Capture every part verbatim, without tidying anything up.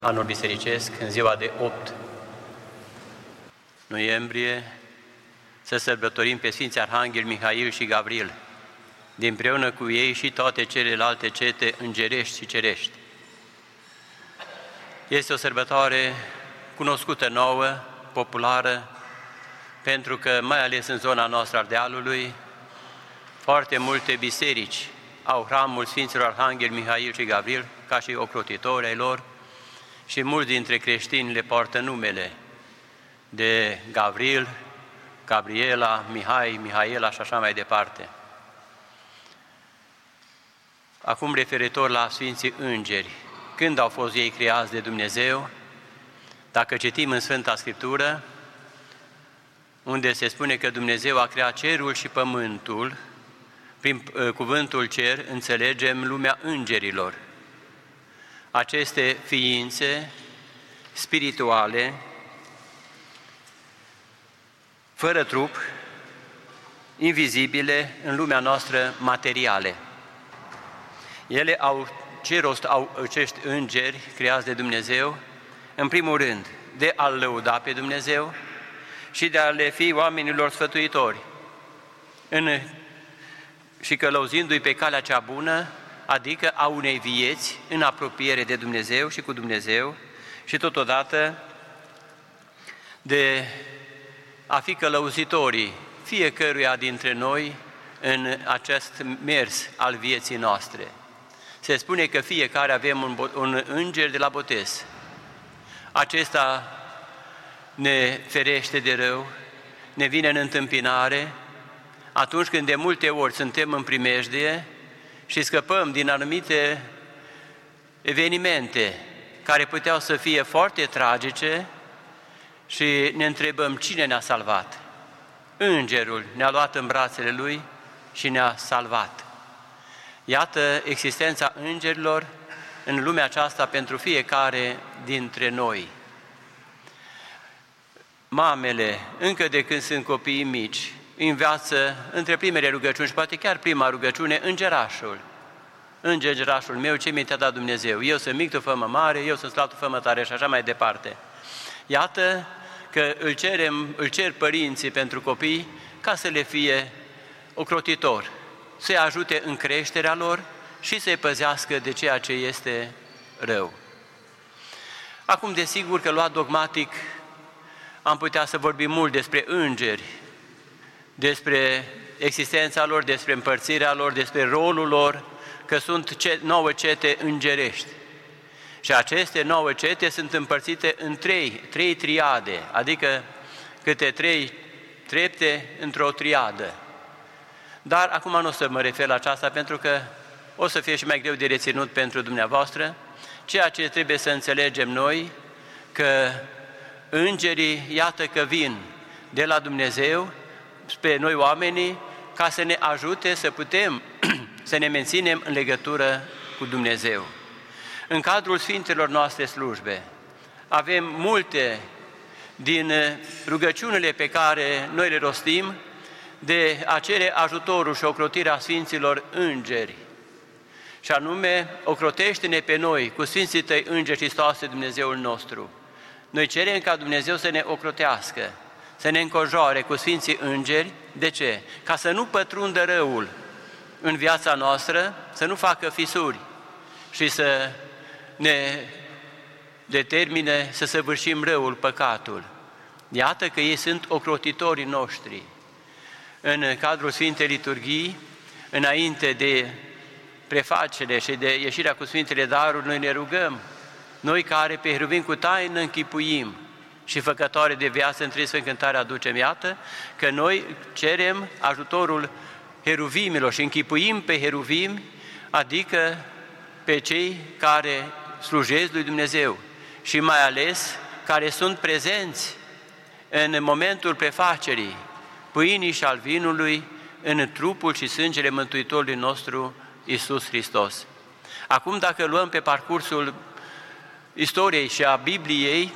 Anul bisericesc, în ziua de opt noiembrie, să sărbătorim pe Sfinții Arhanghel Mihail și Gavril, dinpreună cu ei și toate celelalte cete îngerești și cerești. Este o sărbătoare cunoscută nouă, populară, pentru că, mai ales în zona noastră Ardealului, foarte multe biserici au hramul Sfinților Arhanghel Mihail și Gavril, ca și ocrotitori ai lor, și mulți dintre creștini le poartă numele de Gavril, Gabriela, Mihai, Mihaela și așa mai departe. Acum, referitor la Sfinții Îngeri, când au fost ei creați de Dumnezeu, dacă citim în Sfânta Scriptură, unde se spune că Dumnezeu a creat cerul și pământul, prin cuvântul cer înțelegem lumea îngerilor. Aceste ființe spirituale, fără trup, invizibile în lumea noastră materiale. Ele au, ce rost au acești îngeri creați de Dumnezeu? În primul rând, de a-L lăuda pe Dumnezeu și de a le fi oamenilor sfătuitori, în, și călăuzindu-i pe calea cea bună, adică a unei vieți în apropiere de Dumnezeu și cu Dumnezeu și totodată de a fi călăuzitorii fiecăruia dintre noi în acest mers al vieții noastre. Se spune că fiecare avem un, un înger de la botez. Acesta ne ferește de rău, ne vine în întâmpinare atunci când de multe ori suntem în primejdie și scăpăm din anumite evenimente care puteau să fie foarte tragice și ne întrebăm cine ne-a salvat. Îngerul ne-a luat în brațele Lui și ne-a salvat. Iată existența îngerilor în lumea aceasta pentru fiecare dintre noi. Mamele, încă de când sunt copiii mici, învață între primele rugăciuni și poate chiar prima rugăciune, îngerașul. Îngerașul meu, ce mi te-a dat Dumnezeu? Eu sunt mic, tu fă-mă mare, eu sunt slab, tu fă-mă tare și așa mai departe. Iată că îl, cerem, îl cer părinții pentru copii ca să le fie ocrotitor, să-i ajute în creșterea lor și să-i păzească de ceea ce este rău. Acum, desigur că luat dogmatic, am putea să vorbim mult despre îngeri, despre existența lor, despre împărțirea lor, despre rolul lor, că sunt nouă cete îngerești. Și aceste nouă cete sunt împărțite în trei, trei triade, adică câte trei trepte într-o triadă. Dar acum nu o să mă refer la aceasta, pentru că o să fie și mai greu de reținut pentru dumneavoastră. Ceea ce trebuie să înțelegem noi, că îngerii, iată că vin de la Dumnezeu spre noi oamenii, ca să ne ajute să putem să ne menținem în legătură cu Dumnezeu. În cadrul Sfintelor noastre slujbe avem multe din rugăciunile pe care noi le rostim de a cere ajutorul și ocrotirea Sfinților Îngeri. Și anume, ocrotește-ne pe noi cu Sfinții Tăi Îngeri, Hristoase, Dumnezeul nostru. Noi cerem ca Dumnezeu să ne ocrotească, să ne înconjoare cu Sfinții Îngeri. De ce? Ca să nu pătrundă răul în viața noastră, să nu facă fisuri și să ne determine să săvârșim răul, păcatul. Iată că ei sunt ocrotitorii noștri. În cadrul Sfintei Liturghii, înainte de prefacere și de ieșirea cu Sfintele Daruri, noi ne rugăm, noi care pe heruvim cu taină închipuim și făcătoare de viață în trei cântare aducem, iată că noi cerem ajutorul heruvimilor și închipuim pe heruvimi, adică pe cei care slujesc lui Dumnezeu și mai ales care sunt prezenți în momentul prefacerii pâinii și al vinului în trupul și sângele Mântuitorului nostru Iisus Hristos. Acum, dacă luăm pe parcursul istoriei și a Bibliei,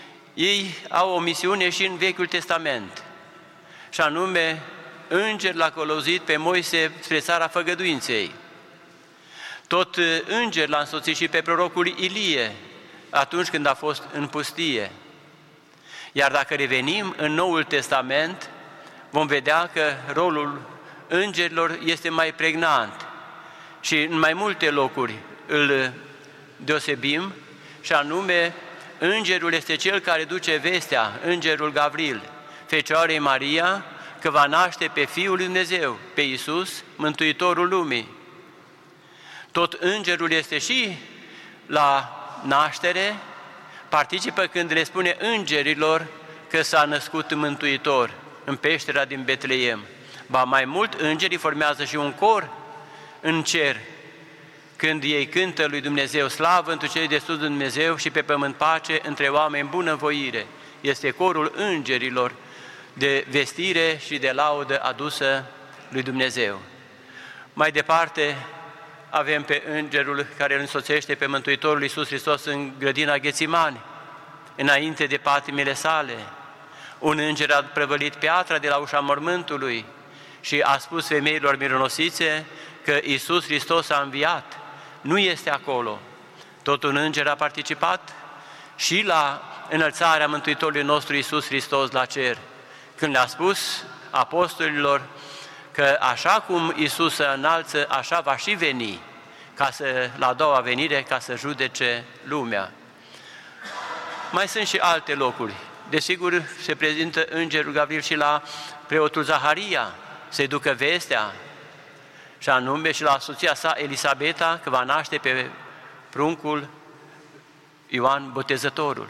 ei au o misiune și în Vechiul Testament, și anume, înger l-a călăuzit pe Moise spre țara făgăduinței. Tot înger l-a însoțit și pe prorocul Ilie atunci când a fost în pustie. Iar dacă revenim în Noul Testament, vom vedea că rolul îngerilor este mai pregnant și în mai multe locuri îl deosebim, și anume, îngerul este cel care duce vestea, îngerul Gavril, Fecioarei Maria, că va naște pe Fiul lui Dumnezeu, pe Iisus, Mântuitorul lumii. Tot îngerul este și la naștere, participă când le spune îngerilor că s-a născut Mântuitor în peștera din Betleem. Ba mai mult, îngerii formează și un cor în cer, când ei cântă lui Dumnezeu, slavă întru cei de sus de Dumnezeu și pe pământ pace între oameni bunăvoire. Este corul îngerilor de vestire și de laudă adusă lui Dumnezeu. Mai departe, avem pe îngerul care îl însoțește pe Mântuitorul Iisus Hristos în grădina Ghețimani, înainte de patimile sale. Un înger a prăvălit piatra de la ușa mormântului și a spus femeilor mironosițe că Iisus Hristos a înviat. Nu este acolo. Tot un înger a participat și la înălțarea Mântuitorului nostru Iisus Hristos la cer, când le-a spus apostolilor că așa cum Iisus se înalță, așa va și veni, ca să, la a doua venire, ca să judece lumea. Mai sunt și alte locuri. Desigur, se prezintă îngerul Gavril și la preotul Zaharia, să-i ducă vestea, și anume și la soția sa Elisabeta, că va naște pe pruncul Ioan Botezătorul.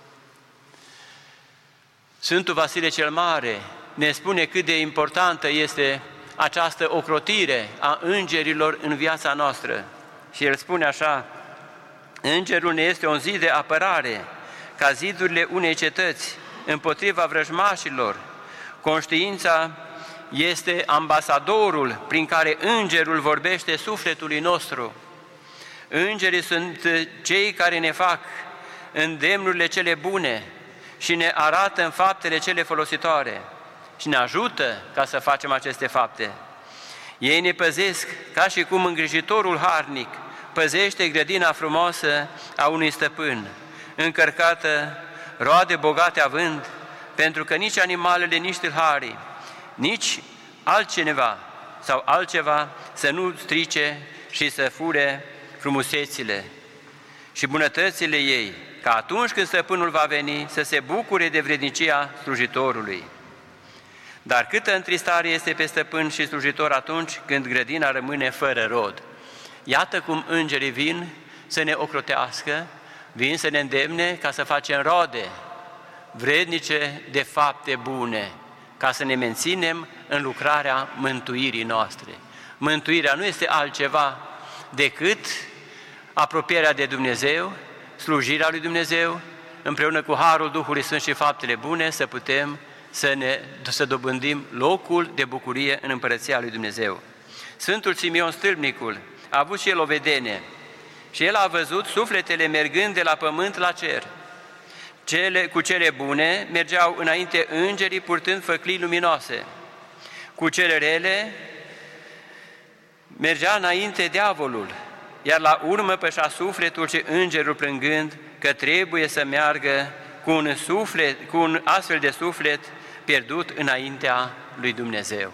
Sfântul Vasile cel Mare ne spune cât de importantă este această ocrotire a îngerilor în viața noastră. Și el spune așa: îngerul ne este un zid de apărare, ca zidurile unei cetăți, împotriva vrăjmașilor. Conștiința este ambasadorul prin care îngerul vorbește sufletului nostru. Îngerii sunt cei care ne fac îndemnurile cele bune și ne arată în faptele cele folositoare și ne ajută ca să facem aceste fapte. Ei ne păzesc ca și cum îngrijitorul harnic păzește grădina frumoasă a unui stăpân, încărcată, roade bogate având, pentru că nici animalele, nici tâlharii, nici altcineva sau altceva să nu strice și să fure frumusețile și bunătățile ei, ca atunci când stăpânul va veni să se bucure de vrednicia slujitorului. Dar câtă întristare este pe stăpân și slujitor atunci când grădina rămâne fără rod. Iată cum îngerii vin să ne ocrotească, vin să ne îndemne ca să facem rode vrednice de fapte bune, ca să ne menținem în lucrarea mântuirii noastre. Mântuirea nu este altceva decât apropierea de Dumnezeu, slujirea lui Dumnezeu, împreună cu harul Duhului Sfânt și faptele bune, să putem să, ne, să dobândim locul de bucurie în Împărăția lui Dumnezeu. Sfântul Simeon Stâlpnicul a avut și el o vedenie și el a văzut sufletele mergând de la pământ la cer. Cele, cu cele bune mergeau înainte îngerii purtând făclii luminoase. Cu cele rele mergea înainte diavolul, iar la urmă pășea sufletul și îngerul plângând că trebuie să meargă cu un, suflet, cu un astfel de suflet pierdut înaintea lui Dumnezeu.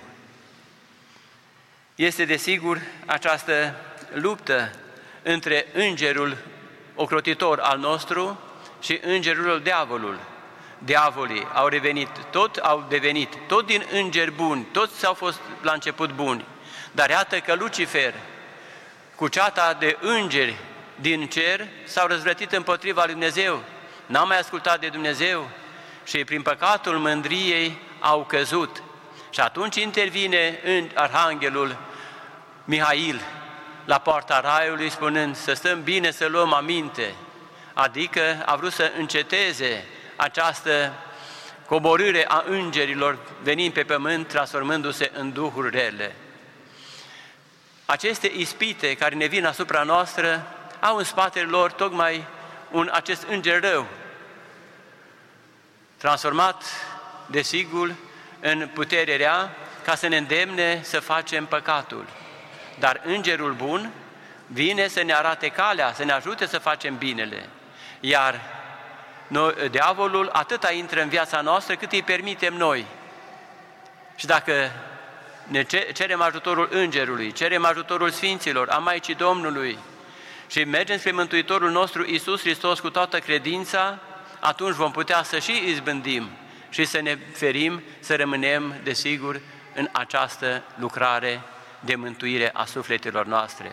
Este desigur această luptă între îngerul ocrotitor al nostru și îngerul diavolul. Diavolii au revenit, tot au devenit, tot din îngeri buni, toți au fost la început buni, dar iată că Lucifer, cu ceata de îngeri din cer, s-au răzvrătit împotriva lui Dumnezeu, n-au mai ascultat de Dumnezeu și prin păcatul mândriei au căzut. Și atunci intervine în arhanghelul Mihail la poarta raiului, spunând să stăm bine, să luăm aminte, adică a vrut să înceteze această coborâre a îngerilor venind pe pământ, transformându-se în duhuri rele. Aceste ispite care ne vin asupra noastră au în spatele lor tocmai un, acest înger rău, transformat, desigur, în putere rea, ca să ne îndemne să facem păcatul. Dar îngerul bun vine să ne arate calea, să ne ajute să facem binele. Iar noi, diavolul atâta intră în viața noastră cât îi permitem noi. Și dacă ne cerem ajutorul Îngerului, cerem ajutorul Sfinților, a Maicii Domnului și mergem spre Mântuitorul nostru Iisus Hristos cu toată credința, atunci vom putea să și izbândim și să ne ferim, să rămânem, desigur, în această lucrare de mântuire a sufletelor noastre.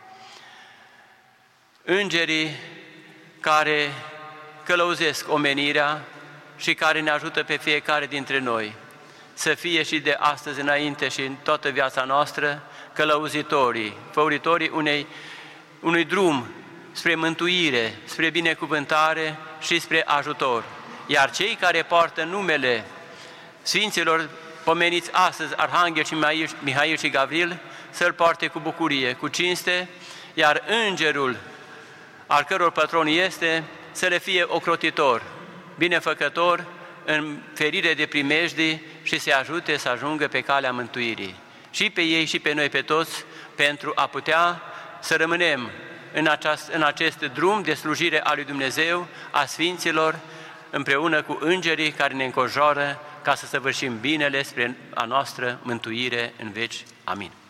Îngerii care călăuzesc omenirea și care ne ajută pe fiecare dintre noi să fie și de astăzi înainte și în toată viața noastră călăuzitorii, făuritorii unei, unui drum spre mântuire, spre binecuvântare și spre ajutor. Iar cei care poartă numele Sfinților pomeniți astăzi, Arhanghel și Mihail și Gavril, să-l poarte cu bucurie, cu cinste, iar Îngerul, al căror patron este, să le fie ocrotitor, binefăcător, în ferire de primejdii și să ajute să ajungă pe calea mântuirii. Și pe ei și pe noi, pe toți, pentru a putea să rămânem în, aceast, în acest drum de slujire a lui Dumnezeu, a Sfinților, împreună cu îngerii care ne înconjoară, ca să săvârșim binele spre a noastră mântuire în veci. Amin.